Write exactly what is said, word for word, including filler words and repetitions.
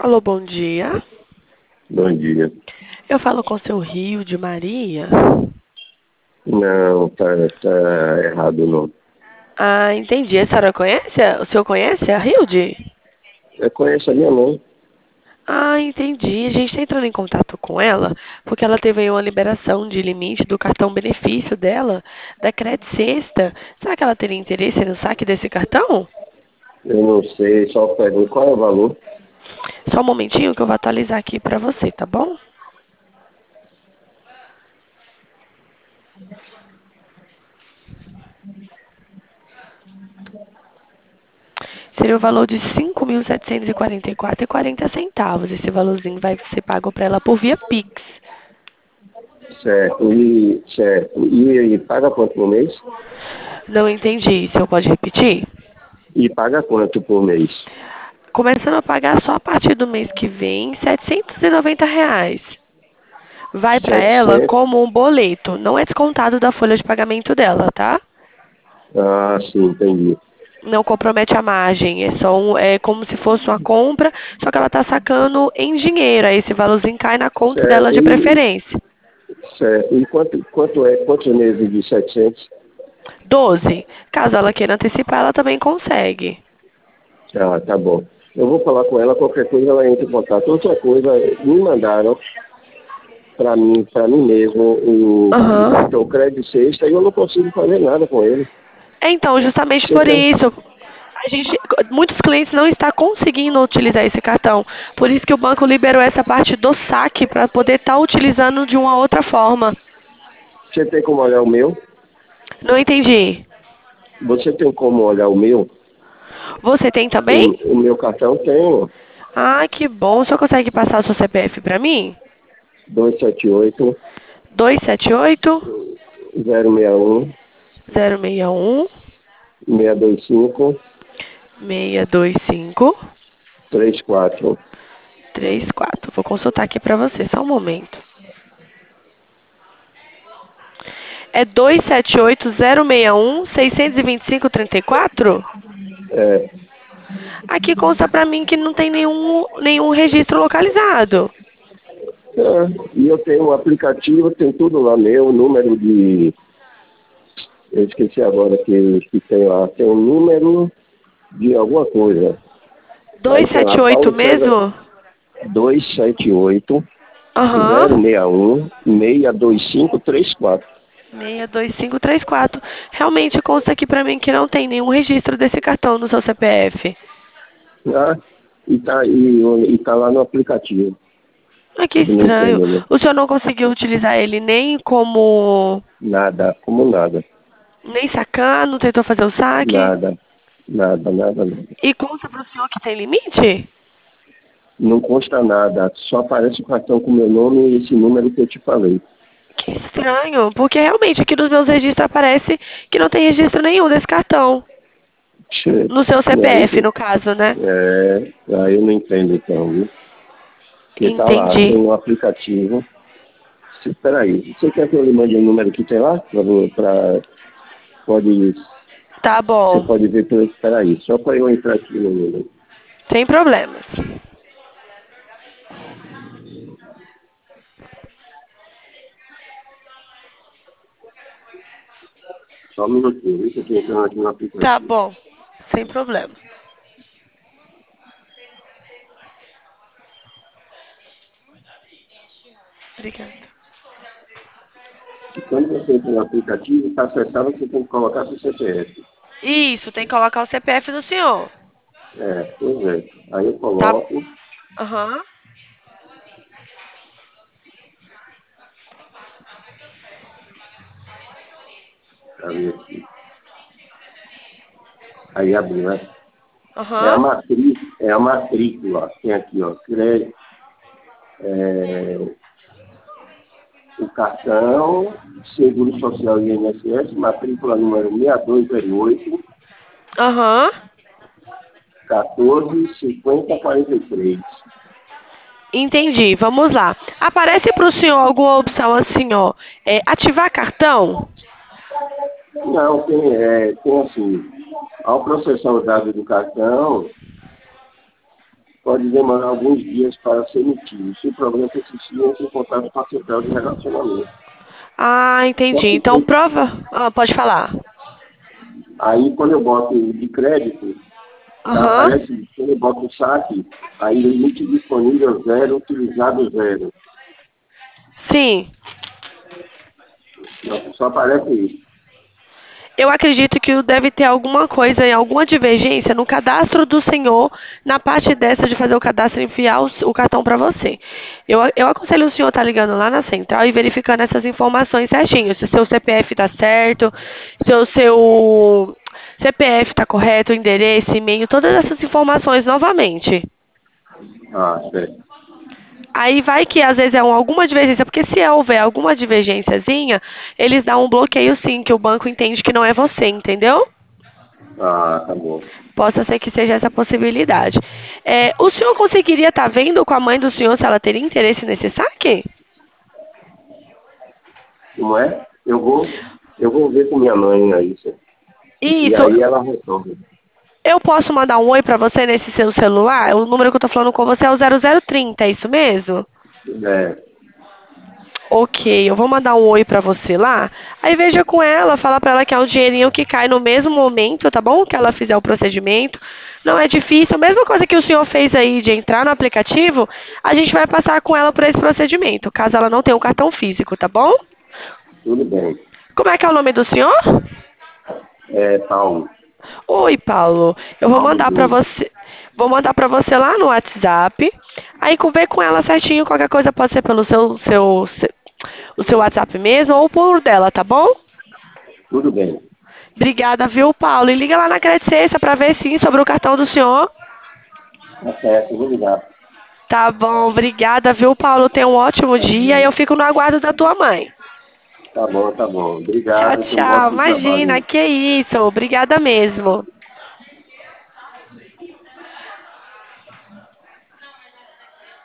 Alô, bom dia. Bom dia. Eu falo com o seu Rio de Maria. Não, tá, tá errado não. Ah, entendi. A senhora conhece? O senhor conhece a Hilde? Eu conheço a minha mãe. Ah, entendi. A gente está entrando em contato com ela porque ela teve aí uma liberação de limite do cartão benefício dela, da Credit Sexta. Será que ela teria interesse no saque desse cartão? Eu não sei, só pergunto qual é o valor. Só um momentinho que eu vou atualizar aqui para você, tá bom? Seria o valor de cinco mil setecentos e quarenta e quatro reais e quarenta centavos. Esse valorzinho vai ser pago para ela por via Pix. Certo. E, certo. E, e paga quanto por mês? Não entendi. O senhor pode repetir? E paga quanto por mês? Começando a pagar só a partir do mês que vem, setecentos e noventa reais. Vai para ela Setecentos. como um boleto. Não é descontado da folha de pagamento dela, tá? Ah, sim, entendi. Não compromete a margem. É só um, é como se fosse uma compra, só que ela está sacando em dinheiro. Aí esse valorzinho cai na conta dela Certo. de E, preferência. certo. E quanto, quanto é? Quantos meses de setecentos? Doze. Caso ela queira antecipar, ela também consegue. Ah, tá bom. Eu vou falar com ela, qualquer coisa ela entra em contato. Outra coisa, me mandaram para mim, para mim mesmo, o, o Aham. cartão crédito sexta e eu não consigo fazer nada com ele. É, então, justamente Você por tem? isso, a gente, muitos clientes não estão conseguindo utilizar esse cartão. Por isso que o banco liberou essa parte do saque para poder estar utilizando de uma outra forma. Você tem como olhar o meu? Não entendi. Você tem como olhar o meu? Você tem também? O, o meu cartão tem Ah, que bom. O senhor consegue passar o seu C P F para mim? dois sete oito, Dois sete oito, zero seis um, zero seis um, seis dois cinco, seis dois cinco, três quatro. três quatro. Vou consultar aqui para você, só um momento. É dois sete oito, zero seis um, seis dois cinco, três quatro? É, Aqui consta pra mim que não tem nenhum, nenhum registro localizado. é, e eu tenho um aplicativo, tem tudo lá meu, número de. Eu esqueci agora que, que tem lá. Tem um número de alguma coisa. Aí tem lá, duzentos e setenta e oito Paulo César mesmo? dois sete oito, zero Aham. seis um, seis dois cinco, três quatro. seis dois cinco três quatro. Realmente consta aqui pra mim que não tem nenhum registro desse cartão no seu C P F. Ah, e tá, e, e tá lá no aplicativo. Ah, que Eu não estranho. entendo, né? O senhor não conseguiu utilizar ele nem como... Nada, como nada. Nem sacar, não tentou fazer o saque? Nada, nada, nada, nada. E consta pro senhor que tem limite? Não consta nada, só aparece o cartão com meu nome e esse número que eu te falei. Que estranho, porque realmente aqui nos meus registros aparece que não tem registro nenhum desse cartão. Tchê, No seu e aí, C P F, no caso, né? é, aí eu não entendo então, viu? Porque tá lá, tem Entendi. um aplicativo. Se- Peraí, você quer que eu lhe mande o número que tem lá? Pra, pra, pode, Tá você bom. pode ver pelo. Peraí, só para eu entrar aqui no número. Sem problemas. Só um minutinho, viu? Que eu tô entrando aqui no Tá aplicativo. bom. Sem problema. Obrigada. E quando você entra no aplicativo, para acessar, você tem que colocar seu C P F. Isso, tem que colocar o C P F do senhor. É, pois é. Aí eu Tá. coloco, Aham. aí, aqui. Aí abriu, né? É a Aham. matriz, é a matrícula. Tem aqui, ó, crédito, é, o cartão, Seguro Social e I N S S, matrícula número seis dois zero oito, Aham. quatorze, cinquenta, quarenta e três. Entendi. Vamos lá. Aparece pro senhor alguma opção assim, ó. É, ativar cartão? Não, tem, é, tem assim, ao processar os dados do cartão, pode demorar alguns dias para ser emitido. Se o problema persistir, entre em contato com a central de relacionamento. Ah, Só entendi. que Então, tem- prova... Ah, pode falar. Aí, quando eu boto de crédito, Aham. aparece, quando eu boto o saque, aí limite disponível zero, utilizado zero. Sim. Só, só aparece isso. Eu acredito que deve ter alguma coisa, alguma divergência no cadastro do senhor, na parte dessa de fazer o cadastro e enviar o, o cartão para você. Eu, eu aconselho o senhor estar ligando lá na central e verificando essas informações certinho. Se o seu C P F está certo, se o seu C P F está correto, o endereço, e-mail, todas essas informações novamente. Ah, certo. Aí vai que às vezes é um- alguma divergência, porque se houver alguma divergênciazinha, eles dão um bloqueio sim, que o banco entende que não é você, entendeu? Ah, tá bom. Possa ser que seja essa possibilidade. É, o senhor conseguiria estar vendo com a mãe do senhor se ela teria interesse nesse saque? Não é? Eu vou, eu vou ver com minha mãe aí, senhor. E Isso. aí ela resolve. Eu posso mandar um oi pra você nesse seu celular? O número que eu tô falando com você é o zero zero trinta, é isso mesmo? É, Ok, eu vou mandar um oi pra você lá. Aí veja com ela, fala pra ela que é um dinheirinho que cai no mesmo momento, tá bom? Que ela fizer o procedimento. Não é difícil, a mesma coisa que o senhor fez aí de entrar no aplicativo, a gente vai passar com ela por esse procedimento, caso ela não tenha um cartão físico, tá bom? tudo bem. Como é que é o nome do senhor? É, Paulo. Oi, Paulo. Eu vou Paulo mandar pra Júnior. você, vou mandar para você lá no WhatsApp. Aí com- vê com ela certinho, qualquer coisa pode ser pelo seu, seu, seu- o seu WhatsApp mesmo ou por dela, tá bom? Tudo bem. Obrigada, viu, Paulo? E liga lá na Credicência para ver sim sobre o cartão do senhor. Tá certo, vou ligar. Tá bom, obrigada, viu, Paulo? Tenha um ótimo Tá dia e bom, eu fico no aguardo da tua mãe. tá bom. Tá bom. Tchau, Obrigado, tenha um tchau. ótimo trabalho Imagina, aí. que isso. Obrigada mesmo.